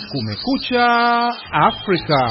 Kumekucha Afrika.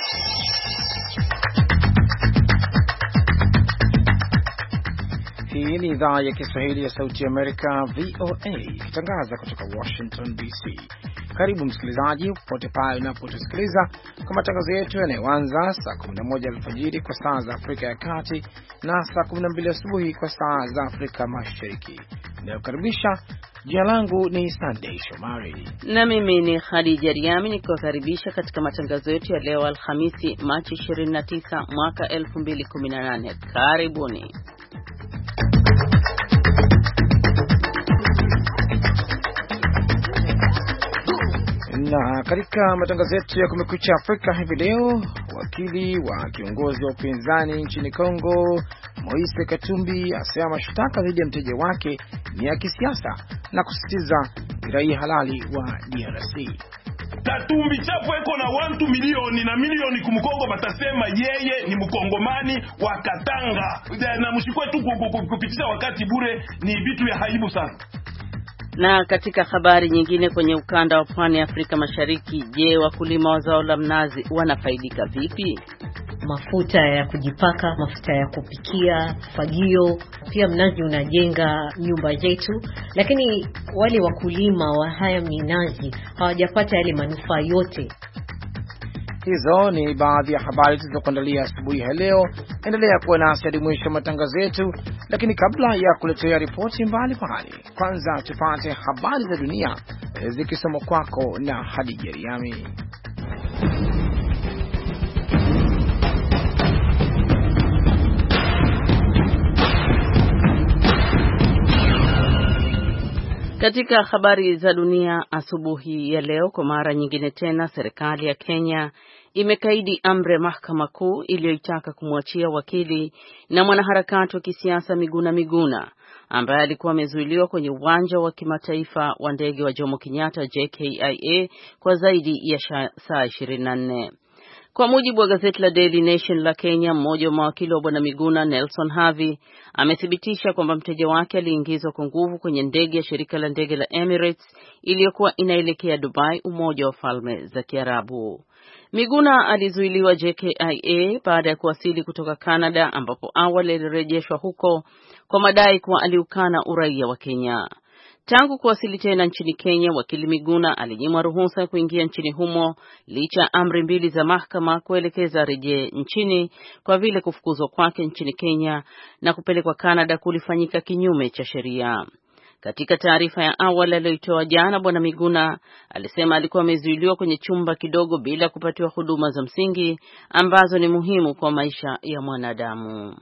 Hii ni idhaa ya Kiswahili ya Sauti ya Amerika, VOA, ikitangaza kutoka Washington DC. Karibu msikilizaji popote pale unapotusikiliza kwa matangazo yetu yanayoanza saa 11 alfajiri kwa saa za Afrika ya Kati na saa 12 asubuhi kwa saa za Afrika Mashariki. Ninayokaribisha, jina langu ni Sunday Shomari na mimi ni Khadija Riami, nikukaribisha katika matangazo yetu ya leo Alhamisi Machi 29 mwaka 2018. Karibuni. Na katika matangazo yetu ya Kumekucha Afrika hivi leo, wakili wa kiongozi wa upinzani nchini Kongo Moise Katumbi asema mashtaka dhidi ya mteja wake ni ya kisiasa na kusisitiza raia halali wa DRC. Katumbi chapo eko na 1 milioni na milioni kumkongo, batasema yeye ni mkongomani wa Katanga na mshikwe tu kupitisha wakati bure, ni vitu ya haibu sana. Na katika habari nyingine, kwenye ukanda wa pwani Afrika Mashariki, je, wakulima wa zao la mnazi wanafaidika vipi? Mafuta ya kujipaka, mafuta ya kupikia, fagio, pia mnazi unajenga nyumba zetu, lakini wale wakulima wa haya minazi hawajapata yale manufaa yote. Hizo ni baadhi ya habari tulizokuandalia asubuhi ya leo. Endelea kuwa nasi hadi mwisho wa matangazo yetu, lakini kabla ya kuletea ripoti mbalimbali, kwanza tupate habari za dunia zikisomwa kwako na Khadija Riami. Katika habari za dunia asubuhi ya leo, kwa mara nyingine tena serikali ya Kenya imekaidi amri ya mahakama kuu iliyoitaka kumwachia wakili na mwanaharakati wa kisiasa Miguna ambaye alikuwa amezuiliwa kwenye uwanja wa kimataifa wa ndege wa Jomo Kenyatta JKIA kwa zaidi ya saa 24. Kwa mujibu wa gazeti la Daily Nation la Kenya, mmoja wa mawakili wa bwana Miguna, Nelson Havi, amethibitisha kwamba mteja wake aliingizwa kwa nguvu kwenye ndege ya shirika la ndege la Emirates iliyokuwa inaelekea Dubai, Umoja wa Falme za Kiarabu. Miguna alizuiliwa JKIA baada ya kuwasili kutoka Canada, ambapo awali alirejeshwa huko kwa madai kuwa aliukana uraia wa Kenya. Tangu kuwasili tena nchini Kenya, wakili Miguna alinyimwa ruhusa ya kuingia nchini humo licha ya amri mbili za mahakama kuelekeza rejee nchini, kwa vile kufukuzwa kwake nchini Kenya na kupelekwa Canada kulifanyika kinyume cha sheria. Katika taarifa ya awali aliyoitoa jana, bwana Miguna alisema alikuwa amezuiliwa kwenye chumba kidogo bila kupatiwa huduma za msingi ambazo ni muhimu kwa maisha ya mwanadamu.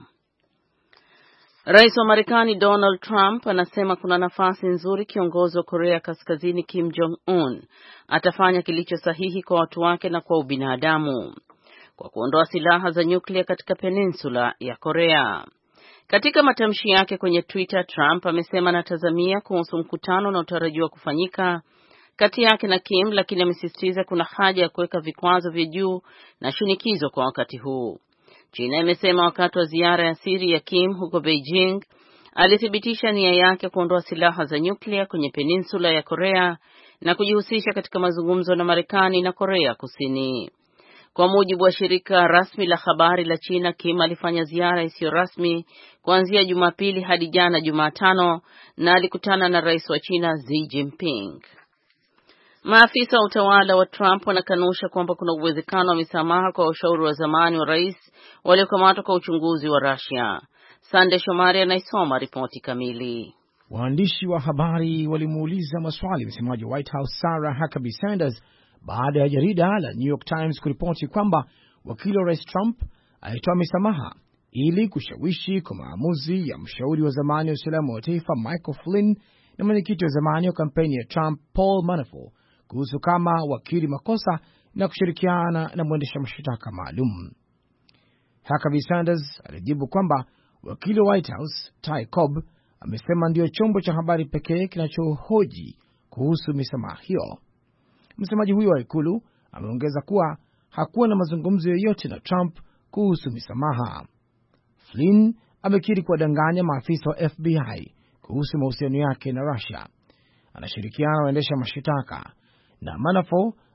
Rais wa Marekani Donald Trump anasema kuna nafasi nzuri kiongozi wa Korea Kaskazini Kim Jong-un atafanya kilicho sahihi kwa watu wake na kwa ubinadamu kwa kuondoa silaha za nyuklia katika peninsula ya Korea. Katika matamshi yake kwenye Twitter, Trump amesema anatazamia kuhusu mkutano unaotarajiwa kufanyika kati yake na Kim, lakini amesisitiza kuna haja ya kuweka vikwazo vya juu na shinikizo kwa wakati huu. China imesema wakati wa ziara ya siri ya Kim huko Beijing alithibitisha nia yake kuondoa silaha za nyuklia kwenye peninsula ya Korea na kujihusisha katika mazungumzo na Marekani na Korea Kusini. Kwa mujibu wa shirika rasmi la habari la China, Kim alifanya ziara isiyo rasmi kuanzia Jumapili hadi jana Jumatano na alikutana na rais wa China Xi Jinping. Maafisa wa utawala wa Trump wanakanusha kwamba kuna uwezekano wa misamaha kwa washauri wa zamani wa rais waliokamatwa kwa uchunguzi wa Russia. Sande Shomari anaisoma ripoti kamili. Waandishi wa habari walimuuliza maswali msemaji wa White House Sarah Huckabee Sanders baada ya jarida la New York Times kuripoti kwamba wakili wa rais Trump alitoa misamaha ili kushawishi kwa maamuzi ya mshauri wa zamani wa usalama wa taifa Michael Flynn na mwenyekiti wa zamani wa kampeni ya Trump Paul Manafort kuhusu kama wakili makosa na kushirikiana na mwendesha mashtaka maalum. Huckabee Sanders alijibu kwamba wakili wa White House Ty Cobb amesema ndio chombo cha habari pekee kinachohoji kuhusu misamaha hiyo. Msemaji huyo wa ikulu ameongeza kuwa hakuwa na mazungumzo yoyote na Trump kuhusu misamaha. Flynn amekiri kuwadanganya maafisa wa FBI kuhusu mahusiano yake na Russia. Anashirikiana na waendesha mashitaka, na Manafort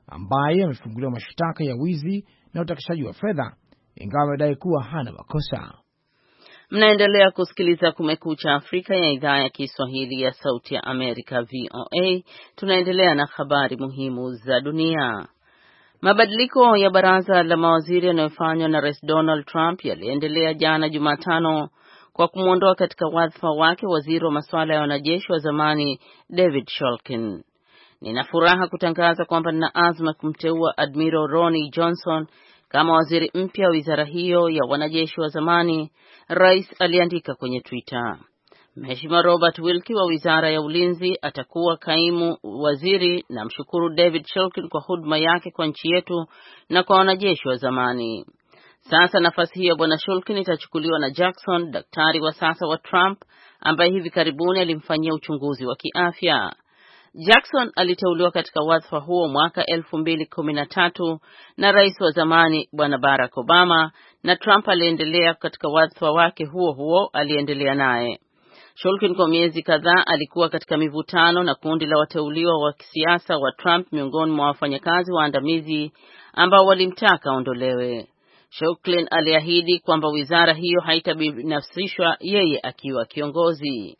ambaye amefunguliwa mashtaka ya wizi na utakishaji wa fedha, ingawa amedai kuwa hana makosa. Mnaendelea kusikiliza Kumekucha Afrika ya idhaa ya Kiswahili ya Sauti ya Amerika, VOA. Tunaendelea na habari muhimu za dunia. Mabadiliko ya baraza la mawaziri yanayofanywa na Rais Donald Trump yaliendelea jana Jumatano kwa kumwondoa katika wadhifa wake waziri wa masuala ya wanajeshi wa zamani David Shulkin. Nina furaha kutangaza kwamba nina azma kumteua Admiral Ronnie Johnson kama waziri mpya wa wizara hiyo ya wanajeshi wa zamani, Rais aliandika kwenye Twitter. Mheshimiwa Robert Wilkie wa wizara ya ulinzi atakuwa kaimu waziri, na mshukuru David Shulkin kwa huduma yake kwa nchi yetu na kwa wanajeshi wa zamani. Sasa nafasi hiyo bwana Shulkin itachukuliwa na Jackson, daktari wa sasa wa Trump, ambaye hivi karibuni alimfanyia uchunguzi wa kiafya. Jackson aliteuliwa katika wadhifa huo mwaka 2013 na rais wa zamani bwana Barack Obama, na Trump aliendelea katika wadhifa wake huo aliendelea naye. Shulkin kwa miezi kadhaa alikuwa katika mivutano na kundi la wateuliwa wa kisiasa wa Trump miongoni mwa wafanyakazi waandamizi ambao walimtaka aondolewe. Shulkin aliahidi kwamba wizara hiyo haitabinafsishwa yeye akiwa kiongozi.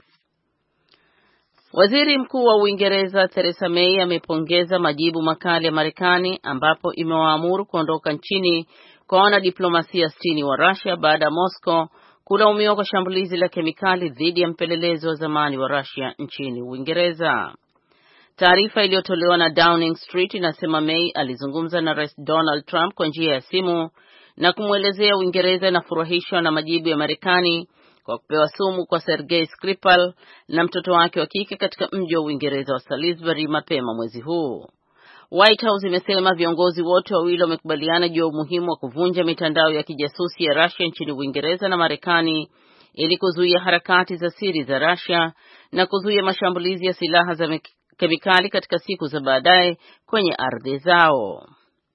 Waziri Mkuu wa Uingereza Theresa May amepongeza majibu makali ya Marekani ambapo imewaamuru kuondoka nchini kwa wanadiplomasia 60 wa Russia baada ya Moscow kulaumiwa kwa shambulizi la kemikali dhidi ya mpelelezi wa zamani wa Russia nchini Uingereza. Taarifa iliyotolewa na Downing Street inasema May alizungumza na Rais Donald Trump kwa njia ya simu na kumwelezea Uingereza inafurahishwa na majibu ya Marekani kwa kupewa sumu kwa Sergei Skripal na mtoto wake wa kike katika mji wa Uingereza wa Salisbury mapema mwezi huu. White House imesema viongozi wote wawili wamekubaliana juu ya umuhimu wa kuvunja mitandao ya kijasusi ya Russia nchini Uingereza na Marekani ili kuzuia harakati za siri za Russia na kuzuia mashambulizi ya silaha za kemikali katika siku za baadaye kwenye ardhi zao.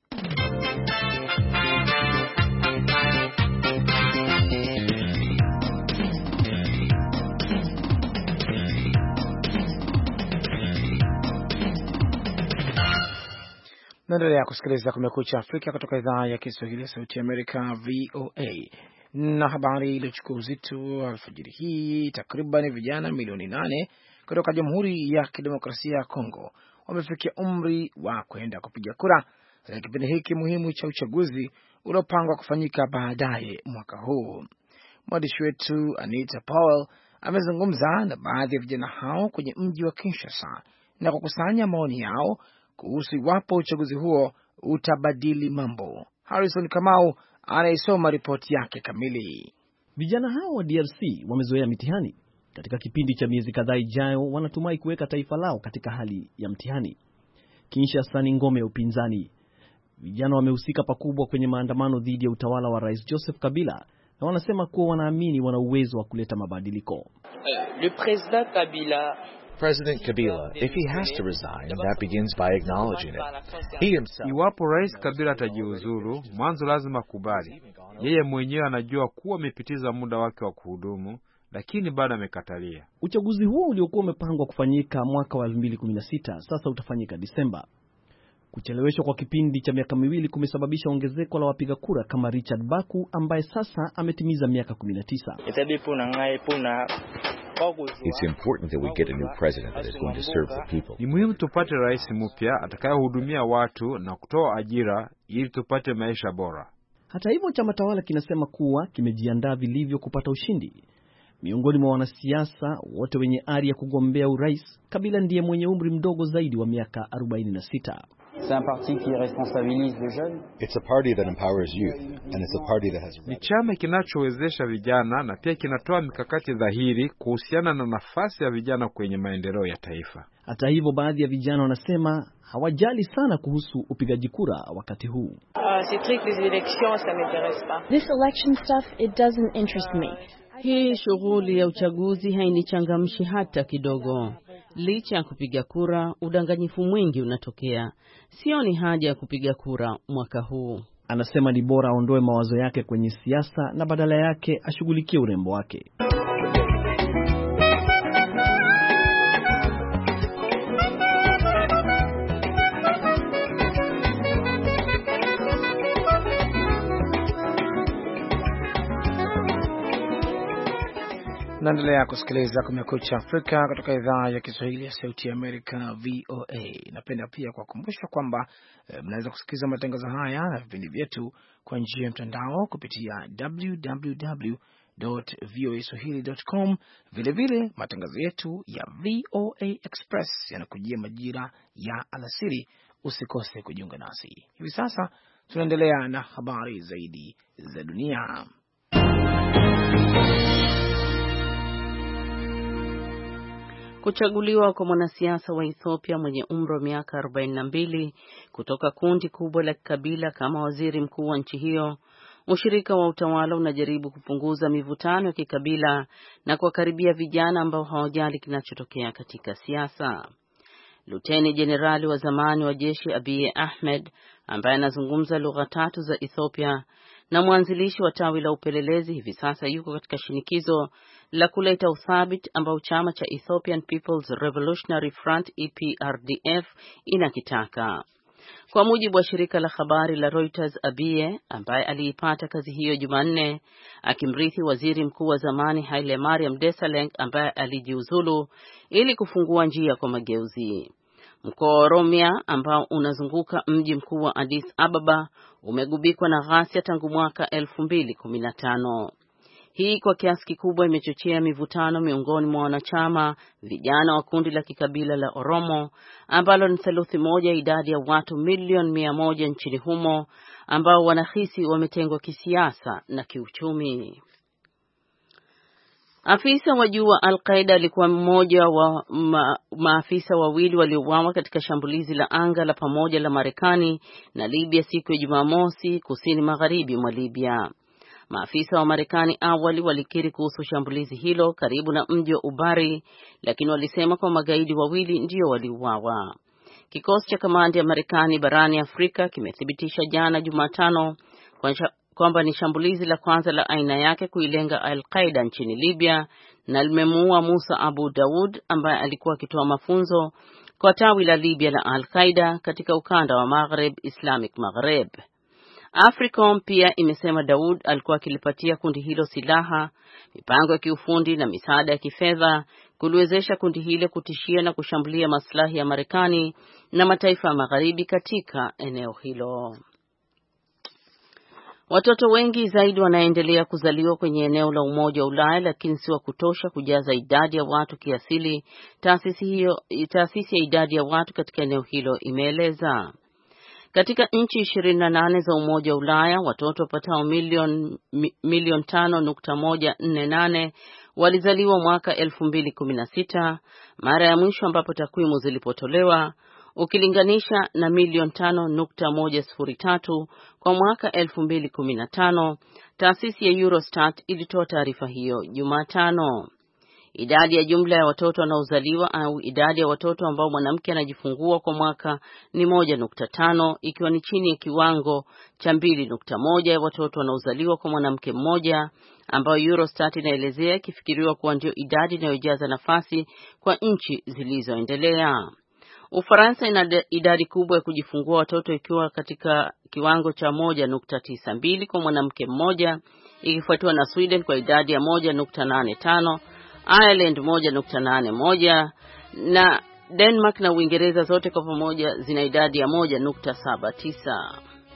Naendelea kusikiliza Kumekucha Afrika kutoka idhaa ya Kiswahili ya Sauti ya Amerika, VOA. Na habari iliyochukua uzito alfajiri hii, takriban vijana milioni 8 kutoka Jamhuri ya Kidemokrasia ya Kongo wamefikia umri wa kwenda kupiga kura katika kipindi hiki muhimu cha uchaguzi uliopangwa kufanyika baadaye mwaka huu. Mwandishi wetu Anita Powell amezungumza na baadhi ya vijana hao kwenye mji wa Kinshasa na kukusanya maoni yao kuhusu iwapo uchaguzi huo utabadili mambo. Harrison Kamau anaisoma ripoti yake kamili. Vijana hao wa DRC wamezoea mitihani. Katika kipindi cha miezi kadhaa ijayo wanatumai kuweka taifa lao katika hali ya mtihani. Kinshasa ni ngome ya upinzani. Vijana wamehusika pakubwa kwenye maandamano dhidi ya utawala wa Rais Joseph Kabila na wanasema kuwa wanaamini wana uwezo wa kuleta mabadiliko. President Kabila, if he has to resign, that begins by acknowledging it. He himself. Iwapo Rais Kabila atajiuzuru, mwanzo lazima kubali. Yeye mwenyewe anajua kuwa amepitiza muda wake wa kuhudumu, lakini bado amekatalia. Uchaguzi huo uliokuwa umepangwa kufanyika mwaka wa 2016 sasa utafanyika Disemba. Kucheleweshwa kwa kipindi cha miaka miwili kumesababisha ongezeko la wapiga kura kama Richard Baku ambaye sasa ametimiza miaka 19. It's important that we get a new president that is going to serve the people. Ni muhimu tupate rais mpya atakayehudumia watu na kutoa ajira ili tupate maisha bora. Hata hivyo chama tawala kinasema kuwa kimejiandaa vilivyo kupata ushindi. Miongoni mwa wanasiasa wote wenye ari ya kugombea urais, Kabila ndiye mwenye umri mdogo zaidi wa miaka 46. It's a party that empowers youth and it's a party that has. Ni chama kinachowezesha vijana na pia kinatoa mikakati dhahiri kuhusiana na nafasi ya vijana kwenye maendeleo ya taifa. Hata hivyo baadhi ya vijana wanasema hawajali sana kuhusu upigaji kura wakati huu. This election stuff, it doesn't interest me. Hii shughuli ya uchaguzi hainichangamshi hata kidogo. Licha ya kupiga kura, udanganyifu mwingi unatokea. Sioni haja ya kupiga kura mwaka huu. Anasema ni bora aondoe mawazo yake kwenye siasa na badala yake ashughulikie urembo wake. Naendelea kusikiliza Kumekucha Afrika kutoka idhaa ya Kiswahili ya Sauti ya Amerika, VOA. Napenda pia kuwakumbusha kwamba mnaweza kusikiliza matangazo haya na vipindi vyetu kwa njia ya mtandao kupitia www.voaswahili.com. Vilevile matangazo yetu ya VOA Express yanakujia majira ya alasiri. Usikose kujiunga nasi. Hivi sasa tunaendelea na habari zaidi za dunia. Kuchaguliwa kwa mwanasiasa wa Ethiopia mwenye umri wa miaka 42 kutoka kundi kubwa la kikabila kama waziri mkuu wa nchi hiyo, ushirika wa utawala unajaribu kupunguza mivutano ya kikabila na kuwakaribia vijana ambao hawajali kinachotokea katika siasa. Luteni Jenerali wa zamani wa jeshi Abiy Ahmed, ambaye anazungumza lugha 3 za Ethiopia na mwanzilishi wa tawi la upelelezi, hivi sasa yuko katika shinikizo la kuleta uthabiti ambao chama cha Ethiopian People's Revolutionary Front EPRDF inakitaka. Kwa mujibu wa shirika la habari la Reuters, Abiy, ambaye aliipata kazi hiyo Jumanne akimrithi waziri mkuu wa zamani Haile Mariam Desalegn ambaye alijiuzulu ili kufungua njia kwa mageuzi. Mkoa wa Oromia ambao unazunguka mji mkuu wa Addis Ababa umegubikwa na ghasia tangu mwaka 2015. Hii kwa kiasi kikubwa imechochea mivutano miongoni mwa wanachama vijana wa kundi la kikabila la Oromo ambalo ni theluthi moja idadi ya watu milioni 100 nchini humo, ambao wanahisi wametengwa kisiasa na kiuchumi. Afisa wa juu wa Al-Qaeda alikuwa mmoja wa maafisa wawili waliouawa katika shambulizi la anga la pamoja la Marekani na Libya siku ya Jumamosi kusini magharibi mwa Libya. Maafisa wa Marekani awali walikiri kuhusu shambulizi hilo karibu na mji wa Ubari, lakini walisema kwa magaidi wawili ndio waliuawa. Kikosi cha kamandi ya Marekani barani Afrika kimethibitisha jana Jumatano kwamba ni shambulizi la kwanza la aina yake kuilenga Al-Qaeda nchini Libya na limemuua Musa Abu Daud ambaye alikuwa akitoa mafunzo kwa tawi la Libya la Al-Qaeda katika ukanda wa Maghreb Islamic Maghreb. Africom pia imesema Daud alikuwa akilipatia kundi hilo silaha, mipango ya kiufundi na misaada ya kifedha kuliwezesha kundi hilo kutishia na kushambulia maslahi ya Marekani na mataifa ya magharibi katika eneo hilo. Watoto wengi zaidi wanaendelea kuzaliwa kwenye eneo la Umoja wa Ulaya, lakini si wa kutosha kujaza idadi ya watu kiasili, taasisi ya idadi ya watu katika eneo hilo imeeleza. Katika nchi 28 za Umoja wa Ulaya, watoto wapatao milioni 5.148 walizaliwa mwaka 2016, mara ya mwisho ambapo takwimu zilipotolewa, ukilinganisha na milioni 5.103 kwa mwaka 2015. Taasisi ya Eurostat ilitoa taarifa hiyo Jumatano. Idadi ya jumla ya watoto wanaozaliwa au idadi ya watoto ambao mwanamke anajifungua kwa mwaka ni 1.5, ikiwa ni chini ya kiwango cha 2.1 ya watoto wanaozaliwa kwa mwanamke mmoja, ambao Eurostat inaelezea ikifikiriwa kuwa ndio idadi inayojaza nafasi kwa nchi zilizoendelea. Ufaransa ina idadi kubwa ya kujifungua watoto ikiwa katika kiwango cha 1.92 kwa mwanamke mmoja, ikifuatiwa na Sweden kwa idadi ya 1.85, Ireland 1.81 na Denmark na Uingereza zote kwa pamoja zina idadi ya 1.79.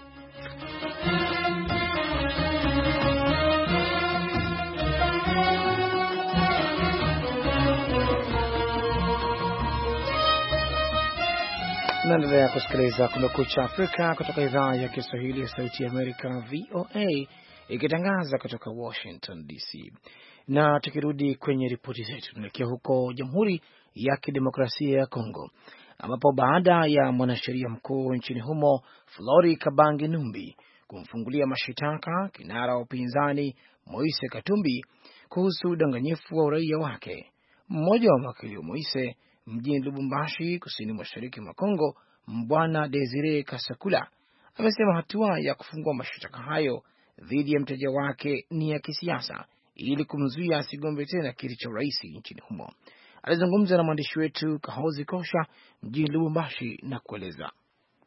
Naendelea kusikiliza Kumekucha Afrika kutoka idhaa ya Kiswahili ya Sauti ya Amerika, VOA, ikitangaza kutoka Washington DC. Na tukirudi kwenye ripoti zetu, tunaelekea huko Jamhuri ya Kidemokrasia ya Kongo, ambapo baada ya mwanasheria mkuu nchini humo Flori Kabange Numbi kumfungulia mashitaka kinara wa upinzani Moise Katumbi kuhusu udanganyifu wa uraia wake, mmoja wa mawakili wa Moise mjini Lubumbashi, kusini mashariki mwa Kongo, Mbwana Desire Kasakula amesema hatua ya kufungua mashitaka hayo dhidi ya mteja wake ni ya kisiasa ili kumzuia asigombe tena kiti cha urais nchini humo. Alizungumza na mwandishi wetu Kahozi Kosha mjini Lubumbashi na kueleza.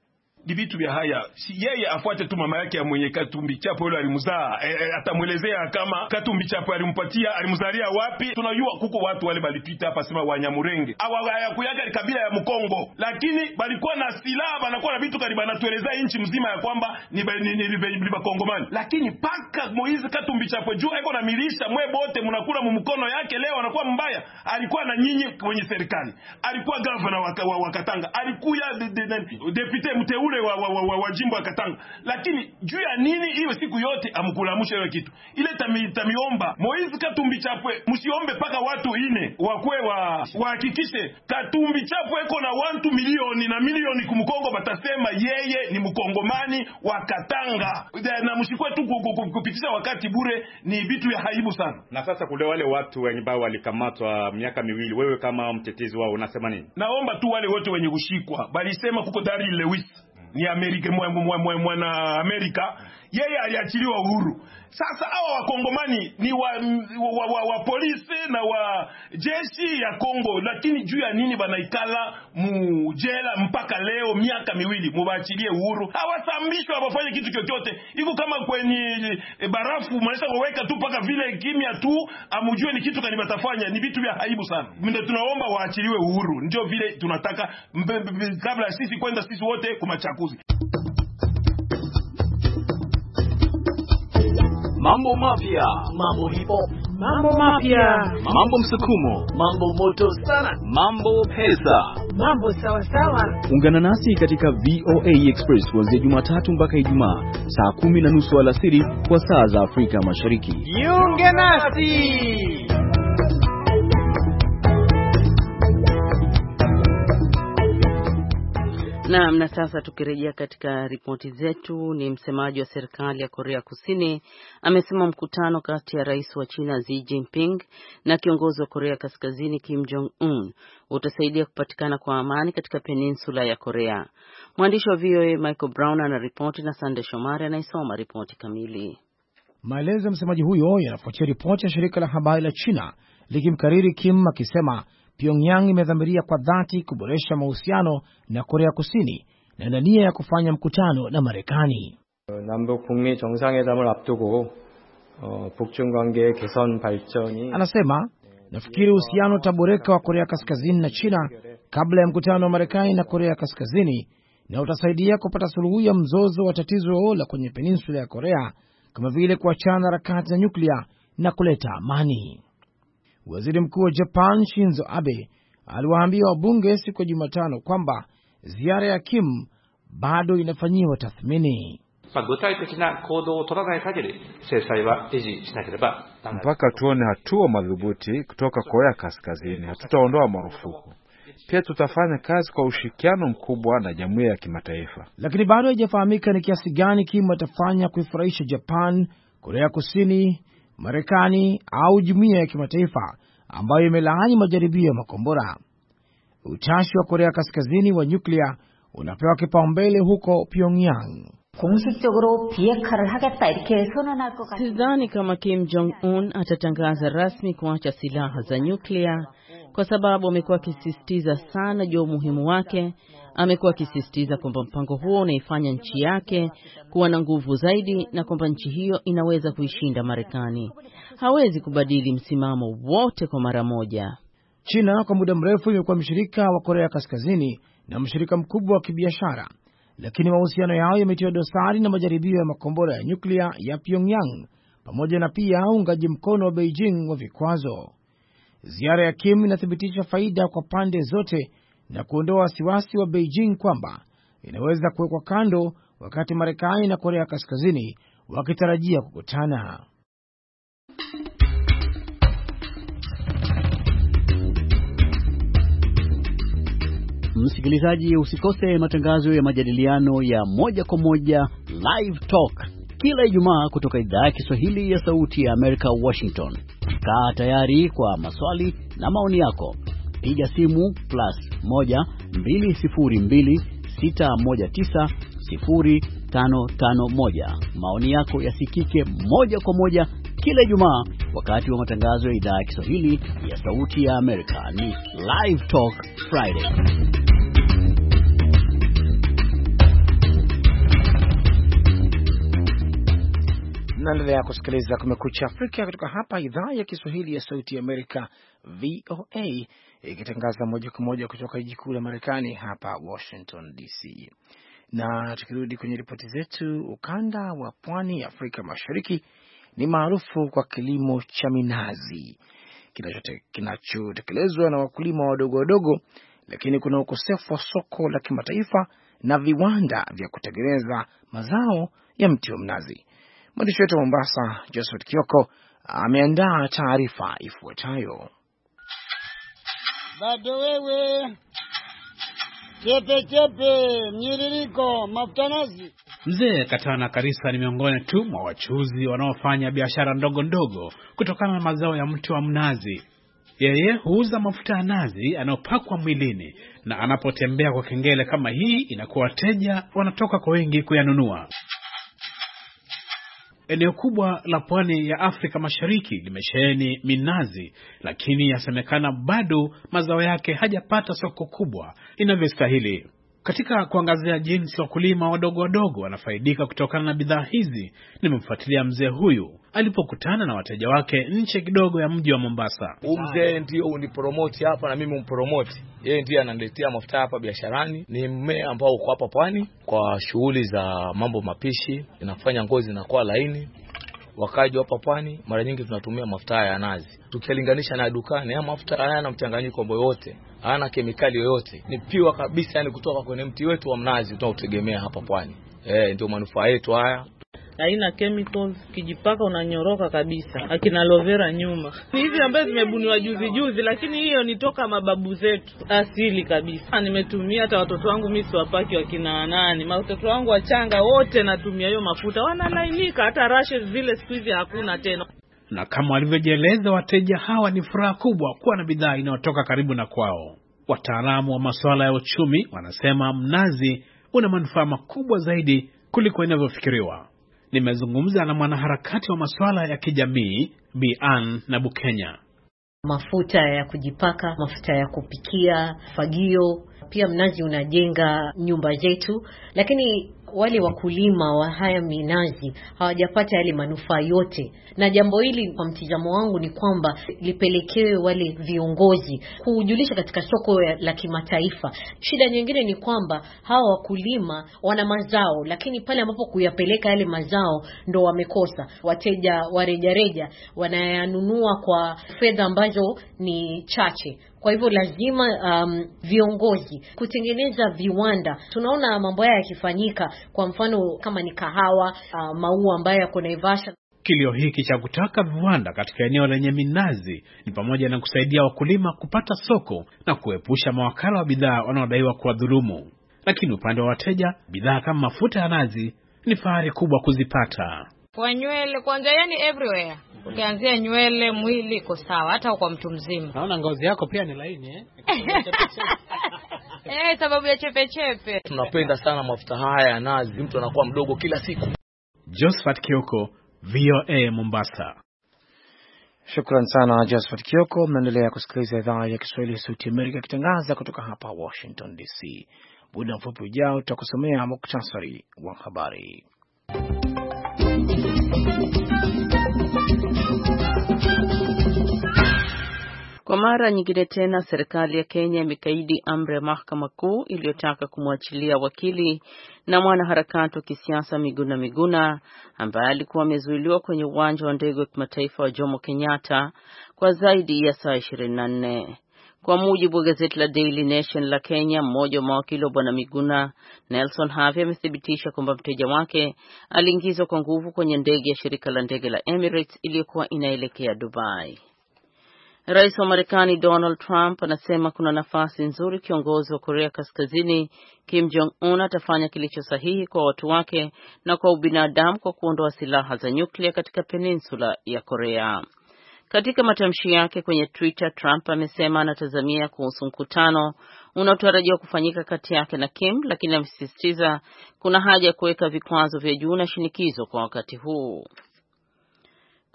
ni vitu vya haya. Si yeye afuate tu mama yake ya mwenye Katumbi Chapo yule alimzaa, atamuelezea kama Katumbi Chapo alimpatia alimzalia wapi. Tunajua kuko watu wale balipita hapa sema Wanyamurenge hawakuyaga kabila ya Mkongo, lakini balikuwa na silaha, banakuwa na vitu karibu, anatueleza nchi mzima ya kwamba ni Bakongomani. Lakini paka Moizi Katumbi Chapo juu eko na milisha mwe bote mnakula mkono yake, leo anakuwa mbaya. Alikuwa na nyinyi kwenye serikali, alikuwa governor wa Katanga, alikuwa deputy mteule wa jimbo wa Katanga, lakini juu ya nini hiyo siku yote amkulamusha hiyo kitu ile? Tamiomba Moizi Katumbi Chapo, msiombe paka watu ine wakwe wahakikishe Katumbi Chapo eko na 1 milioni na milioni kumkongo, batasema yeye ni mkongomani wa Katanga, na mshikwe tu kupitisha wakati bure, ni vitu ya haibu sana. Na sasa kule wale watu wenye bao walikamatwa miaka miwili, wewe kama mtetezi wao unasema nini? Naomba tu wale wote wenye kushikwa, bali sema kuko Daryl Lewis ni Amerika, mwana Amerika, yeye aliachiliwa uhuru. Sasa hawa wakongomani ni wa polisi na wa jeshi ya Kongo, lakini juu ya nini banaikala mujela mpaka leo miaka miwili? Mubaachilie uhuru, hawasambishwa, hawafanye kitu chochote. Iko kama kwenye barafu mwanaweza kuweka tu paka vile kimya tu, amujue ni kitu kani batafanya. Ni vitu vya haibu sana. Ndio tunaomba waachiliwe uhuru, ndio vile tunataka kabla sisi kwenda sisi wote kumachakuzi. Mambo mapya, mambo hip hop, mambo mapya, mambo msukumo, mambo moto sana, mambo pesa, mambo sawa sawa. Ungana nasi katika VOA Express kuanzia Jumatatu mpaka Ijumaa saa 10:30 alasiri kwa saa za Afrika Mashariki. Jiunge nasi. Na sasa tukirejea katika ripoti zetu, ni msemaji wa serikali ya Korea Kusini amesema mkutano kati ya rais wa China Xi Jinping na kiongozi wa Korea Kaskazini Kim Jong Un utasaidia kupatikana kwa amani katika peninsula ya Korea. Mwandishi wa VOA Michael Brown anaripoti na Sande Shomari anaisoma ripoti kamili. Maelezo ya msemaji huyo yanafuatia ripoti ya shirika la habari la China likimkariri Kim akisema Pyongyang imedhamiria kwa dhati kuboresha mahusiano na Korea Kusini na ina nia ya kufanya mkutano na Marekani. 남북 북미 정상회담을 앞두고 북중 관계의 개선 발전이 Anasema, nafikiri uhusiano utaboreka wa Korea Kaskazini na China kabla ya mkutano wa Marekani na Korea Kaskazini, na utasaidia kupata suluhu ya mzozo wa tatizo la kwenye peninsula ya Korea, kama vile kuachana harakati za nyuklia na kuleta amani. Waziri Mkuu wa Japan Shinzo Abe aliwaambia wabunge siku ya Jumatano kwamba ziara ya Kim bado inafanyiwa tathmini. Mpaka tuone hatua madhubuti kutoka Korea Kaskazini, hatutaondoa marufuku. Pia tutafanya kazi kwa ushirikiano mkubwa na jumuiya ya kimataifa. Lakini bado haijafahamika ni kiasi gani Kim atafanya kuifurahisha Japan, Korea Kusini, Marekani au jumuiya ya kimataifa ambayo imelaani majaribio ya makombora. Utashi wa Korea Kaskazini wa nyuklia unapewa kipaumbele huko Pyongyang. Sidhani kama Kim Jong Un atatangaza rasmi kuacha silaha za nyuklia, kwa sababu amekuwa akisisitiza sana juu umuhimu wake. Amekuwa akisisitiza kwamba mpango huo unaifanya nchi yake kuwa na nguvu zaidi na kwamba nchi hiyo inaweza kuishinda Marekani. Hawezi kubadili msimamo wote kwa mara moja. China kwa muda mrefu imekuwa mshirika wa Korea Kaskazini na mshirika mkubwa wa kibiashara, lakini mahusiano yao yametiwa dosari na majaribio ya makombora ya nyuklia ya Pyongyang pamoja na pia uungaji mkono wa Beijing wa vikwazo. Ziara ya Kim inathibitisha faida kwa pande zote na kuondoa wasiwasi wa Beijing kwamba inaweza kuwekwa kando wakati Marekani na Korea Kaskazini wakitarajia kukutana. Msikilizaji, usikose matangazo ya majadiliano ya moja kwa moja Live Talk kila Ijumaa kutoka idhaa ya Kiswahili ya Sauti ya Amerika, Washington. Kaa tayari kwa maswali na maoni yako. Piga simu +12026190551. Maoni yako yasikike moja kwa moja kila Ijumaa wakati wa matangazo ya idhaa ya Kiswahili ya Sauti ya Amerika. Ni Live Talk Friday. Naendelea kusikiliza Kumekucha Afrika kutoka hapa idhaa ya Kiswahili ya Sauti ya Amerika, VOA, ikitangaza moja kwa moja kutoka jiji kuu la Marekani hapa Washington DC. Na tukirudi kwenye ripoti zetu, ukanda wa pwani ya Afrika Mashariki ni maarufu kwa kilimo cha minazi kinachotekelezwa na wakulima wadogo wadogo, lakini kuna ukosefu wa soko la kimataifa na viwanda vya kutengeneza mazao ya mti wa mnazi. Mwandishi wetu wa Mombasa, Josephat Kioko, ameandaa taarifa ifuatayo. Bado wewe chepe mnyiririko mafuta nazi. Mzee Katana Karisa ni miongoni tu mwa wachuuzi wanaofanya biashara ndogo ndogo kutokana na mazao ya mti wa mnazi. Yeye huuza mafuta ya nazi yanayopakwa mwilini, na anapotembea kwa kengele kama hii inakuwa wateja wanatoka kwa wengi kuyanunua. Eneo kubwa la pwani ya Afrika Mashariki limesheheni minazi, lakini yasemekana bado mazao yake hajapata soko kubwa inavyostahili. Katika kuangazia jinsi wakulima wadogo wadogo wanafaidika kutokana na bidhaa hizi, nimemfuatilia mzee huyu alipokutana na wateja wake nje kidogo ya mji wa Mombasa. Mzee ndio unipromote hapa na mimi umpromote. Yeye ndiye ananiletea mafuta hapa biasharani. Ni mmea ambao uko hapa pwani kwa shughuli za mambo mapishi, inafanya ngozi inakuwa laini. Wakaji hapa pwani mara nyingi tunatumia mafuta ya nazi. Tukilinganisha na dukani, ya mafuta hayana mchanganyiko wowote, hayana kemikali yoyote. Ni piwa kabisa, yani kutoka kwenye mti wetu wa mnazi tunaotegemea hapa pwani. Ndio manufaa yetu haya. Haina chemicals, kijipaka unanyoroka kabisa. Akina aloe vera nyuma. Hizi ambazo zimebuniwa juzi, lakini hiyo ni toka mababu zetu. Asili kabisa. Nimetumia hata watoto wangu mimi siwapaki wakina nani. Watoto wangu wachanga wote natumia hiyo mafuta. Wanalainika, hata rashes zile siku hizi hakuna tena. Na kama walivyojieleza wateja hawa, ni furaha kubwa kuwa na bidhaa inayotoka karibu na kwao. Wataalamu wa masuala ya uchumi wanasema mnazi una manufaa makubwa zaidi kuliko inavyofikiriwa. Nimezungumza na mwanaharakati wa masuala ya kijamii Bi Ann na Bukenya. Mafuta ya kujipaka, mafuta ya kupikia, fagio, pia mnazi unajenga nyumba zetu, lakini wale wakulima wa haya minazi hawajapata yale manufaa yote. Na jambo hili kwa mtizamo wangu ni kwamba lipelekewe wale viongozi kujulisha katika soko la kimataifa. Shida nyingine ni kwamba hawa wakulima wana mazao, lakini pale ambapo kuyapeleka yale mazao ndo wamekosa. Wateja wa rejareja wanayanunua kwa fedha ambazo ni chache. Kwa hivyo lazima viongozi kutengeneza viwanda. Tunaona mambo haya yakifanyika, kwa mfano kama ni kahawa, maua ambayo yako Naivasha. Kilio hiki cha kutaka viwanda katika eneo lenye minazi ni pamoja na kusaidia wakulima kupata soko na kuepusha mawakala wa bidhaa wanaodaiwa kuwadhulumu. Lakini upande wa wateja, bidhaa kama mafuta ya nazi ni fahari kubwa kuzipata. Kwa nywele kwanza, yani everywhere. Ukianzia nywele, mwili iko sawa, hata kwa mtu mzima. Naona ngozi yako pia ni laini sababu ya chepe. Tunapenda sana mafuta haya ya nazi, mtu anakuwa mdogo kila siku. Josephat Kioko, VOA Mombasa. Shukran sana Josephat Kioko. Mnaendelea kusikiliza idhaa ya Kiswahili ya Sauti ya Amerika ikitangaza kutoka hapa Washington DC. Muda mfupi ujao tutakusomea muktasari wa habari. Kwa mara nyingine tena, serikali ya Kenya imekaidi amri ya mahakama kuu iliyotaka kumwachilia wakili na mwanaharakati wa kisiasa Miguna Miguna ambaye alikuwa amezuiliwa kwenye uwanja wa ndege wa kimataifa wa Jomo Kenyatta kwa zaidi ya saa 24. Kwa mujibu wa gazeti la Daily Nation la Kenya, mmoja wa mawakili wa bwana Miguna, Nelson Havi, amethibitisha kwamba mteja wake aliingizwa kwa nguvu kwenye ndege ya shirika la ndege la Emirates iliyokuwa inaelekea Dubai. Rais wa Marekani Donald Trump anasema kuna nafasi nzuri kiongozi wa Korea Kaskazini Kim Jong-un atafanya kilicho sahihi kwa watu wake na kwa ubinadamu kwa kuondoa silaha za nyuklia katika peninsula ya Korea. Katika matamshi yake kwenye Twitter, Trump amesema anatazamia kuhusu mkutano unaotarajiwa kufanyika kati yake na Kim, lakini amesisitiza kuna haja ya kuweka vikwazo vya juu na shinikizo kwa wakati huu.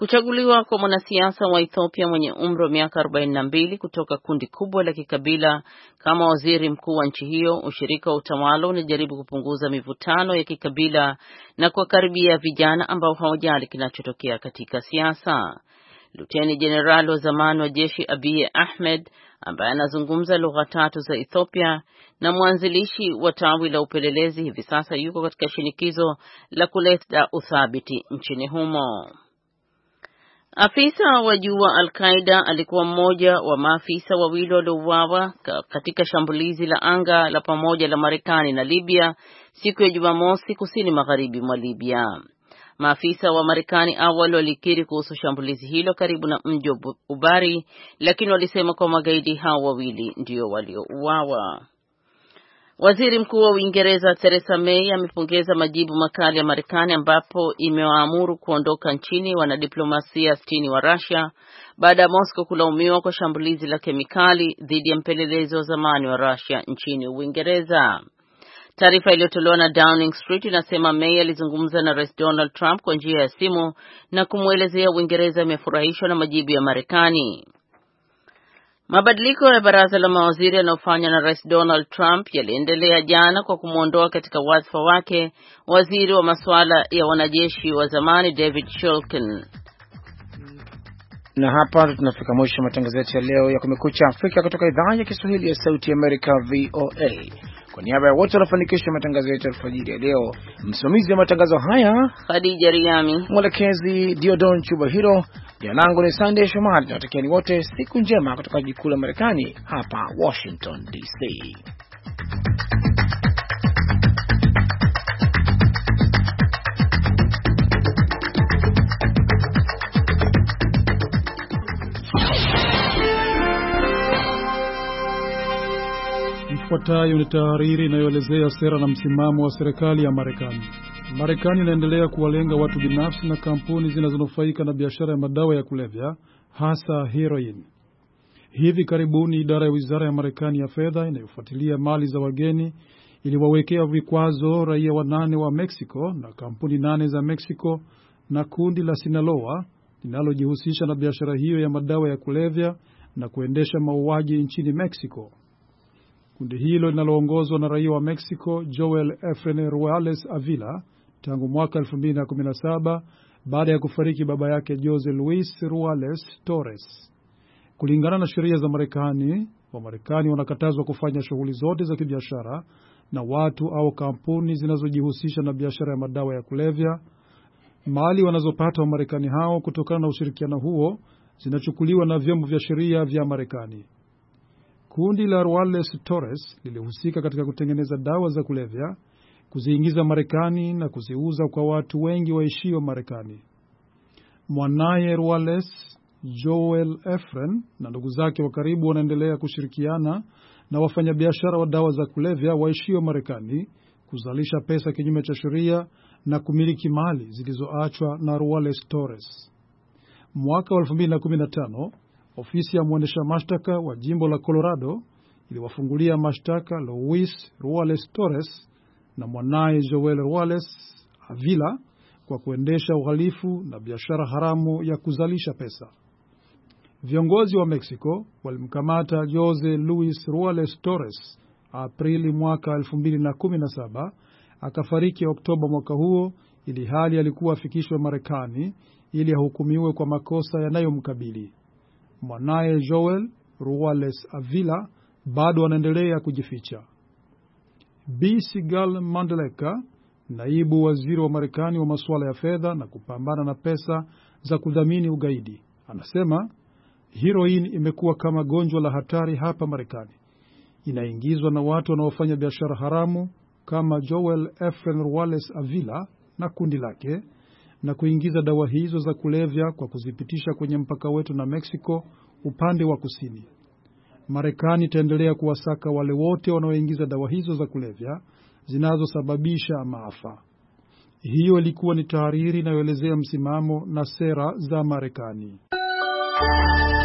Kuchaguliwa kwa mwanasiasa wa Ethiopia mwenye umri wa miaka 42 kutoka kundi kubwa la kikabila kama waziri mkuu wa nchi hiyo, ushirika wa utawala unajaribu kupunguza mivutano ya kikabila na kuwakaribia vijana ambao hawajali kinachotokea katika siasa. Luteni Jenerali wa zamani wa jeshi Abiy Ahmed, ambaye anazungumza lugha 3 za Ethiopia na mwanzilishi wa tawi la upelelezi, hivi sasa yuko katika shinikizo la kuleta uthabiti nchini humo. Afisa wa juu wa Al-Qaeda alikuwa mmoja wa maafisa wawili waliouawa katika shambulizi la anga la pamoja la Marekani na Libya siku ya Jumamosi kusini magharibi mwa Libya. Maafisa wa Marekani awali walikiri kuhusu shambulizi hilo karibu na mji wa Ubari, lakini walisema kwa magaidi hao wawili ndio waliouawa. Waziri Mkuu wa Uingereza Theresa May amepongeza majibu makali ya Marekani ambapo imewaamuru kuondoka nchini wanadiplomasia 60 wa Russia baada ya Moscow kulaumiwa kwa shambulizi la kemikali dhidi ya mpelelezi wa zamani wa Russia nchini Uingereza. Taarifa iliyotolewa na Downing Street inasema May alizungumza na Rais Donald Trump kwa njia ya simu na kumwelezea Uingereza imefurahishwa na majibu ya Marekani. Mabadiliko ya baraza la mawaziri yanayofanywa na Rais Donald Trump yaliendelea jana kwa kumwondoa katika wadhifa wake waziri wa masuala ya wanajeshi wa zamani David Shulkin. Na hapa tunafika mwisho wa matangazo yetu ya leo ya Kumekucha Afrika kutoka idhaa ya Kiswahili ya Sauti ya Amerika VOA. Kwa niaba ya wote wanafanikisha matangazo yetu alfajiri ya leo, msimamizi wa matangazo haya Khadija Riami, mwelekezi Diodon Chubahiro, jina langu ni Sunday Shomari. Tunatakieni wote siku njema kutoka jiji kuu la Marekani hapa Washington DC. Ifuatayo ni tahariri inayoelezea sera na msimamo wa serikali ya Marekani. Marekani inaendelea kuwalenga watu binafsi na kampuni zinazonufaika na biashara ya madawa ya kulevya, hasa heroin. Hivi karibuni idara ya Wizara ya Marekani ya fedha inayofuatilia mali za wageni iliwawekea vikwazo raia 8 wa Mexico na kampuni 8 za Mexico na kundi la Sinaloa linalojihusisha na biashara hiyo ya madawa ya kulevya na kuendesha mauaji nchini Mexico. Kundi hilo linaloongozwa na raia wa Mexico Joel Efren Ruales Avila tangu mwaka 2017 baada ya kufariki baba yake Jose Luis Ruales Torres. Kulingana na sheria za Marekani, Wamarekani wanakatazwa kufanya shughuli zote za kibiashara na watu au kampuni zinazojihusisha na biashara ya madawa ya kulevya. Mali wanazopata Wamarekani hao kutokana na ushirikiano huo zinachukuliwa na vyombo vya sheria vya Marekani. Kundi la Ruales Torres lilihusika katika kutengeneza dawa za kulevya, kuziingiza Marekani na kuziuza kwa watu wengi waishio Marekani. Mwanaye Ruales, Joel Efren, na ndugu zake wa karibu wanaendelea kushirikiana na wafanyabiashara wa dawa za kulevya waishio Marekani kuzalisha pesa kinyume cha sheria na kumiliki mali zilizoachwa na Ruales Torres. Mwaka 2015, ofisi ya mwendesha mashtaka wa jimbo la Colorado iliwafungulia mashtaka Luis Ruales Torres na mwanaye Joel Ruales Avila kwa kuendesha uhalifu na biashara haramu ya kuzalisha pesa. Viongozi wa Mexico walimkamata Jose Luis Ruales Torres Aprili mwaka 2017, akafariki Oktoba mwaka huo, ili hali alikuwa afikishwe Marekani ili ahukumiwe kwa makosa yanayomkabili. Mwanaye Joel Ruales Avila bado anaendelea kujificha. B. Sigal Mandeleka, naibu waziri wa Marekani wa masuala ya fedha na kupambana na pesa za kudhamini ugaidi, anasema heroin imekuwa kama gonjwa la hatari hapa Marekani. Inaingizwa na watu wanaofanya biashara haramu kama Joel Efren Ruales Avila na kundi lake, na kuingiza dawa hizo za kulevya kwa kuzipitisha kwenye mpaka wetu na Mexico upande wa kusini. Marekani itaendelea kuwasaka wale wote wanaoingiza dawa hizo za kulevya zinazosababisha maafa. Hiyo ilikuwa ni tahariri inayoelezea msimamo na sera za Marekani.